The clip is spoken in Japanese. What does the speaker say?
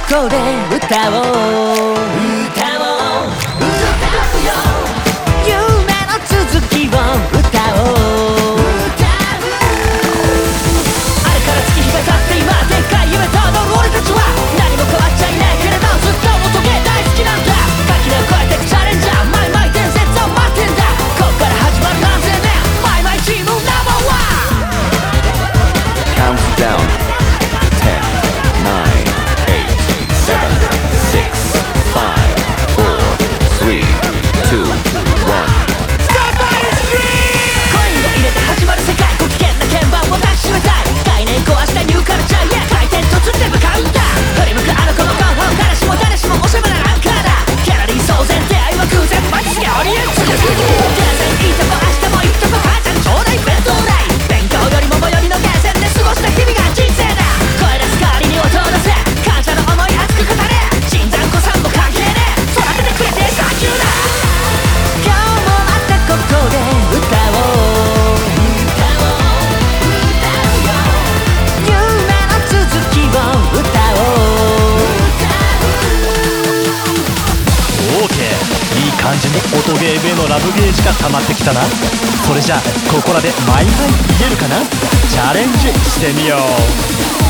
こで歌おう歌おうよ夢の続きを歌おうあれから月日が経って今でっかい夢と踊る俺たちは何も変わっちゃいないけれどずっと音ゲー大好きなんだ垣根を越えてくチャレンジャーマイマイ伝説を待ってんだこっから始まる何千年マイマイチームナンバーワン Count down 10 9 8 7 6 5 4 3 2 1 コインを入れて始まる世界ご機嫌な鍵盤を抱きしめたい概念壊したニューカルチャーへ回転突って向かうんだ振り向くあの子の顔を誰しも誰しもおしゃべなランカーだギャラリー騒然出会いは偶然待ちすげオリエンツ全然いいとこ明日も行くとこ母ちゃんちょうだい弁当代勉強よりも最寄りのゲーセンで過ごした日々が人生だ声出す代わりに音を出せ感謝の思い熱く語れ新参子さんも関係ねえ育ててくれてサンキューだ今日もまたここで歌おう夢の続きを歌おうオーケー、いい感じに音ゲー部へのラブゲージが溜まってきたな。それじゃあここらでマイマイ言えるかな。チャレンジしてみよう。